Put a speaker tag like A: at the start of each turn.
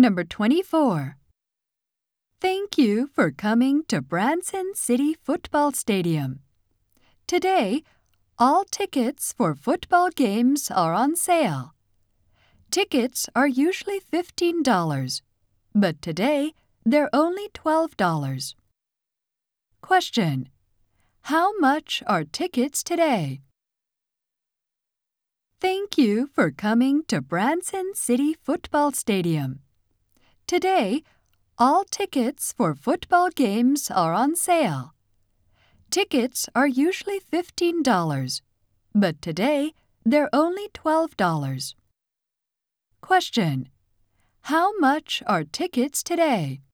A: Number 24. Thank you for coming to Branson City Football Stadium. Today, all tickets for football games are on sale. Tickets are usually $15, but today they're only $12. Question: how much are tickets today? Thank you for coming to Branson City Football Stadium. Today, all tickets for football games are on sale. Tickets are usually $15, but today they're only $12. Question: how much are tickets today?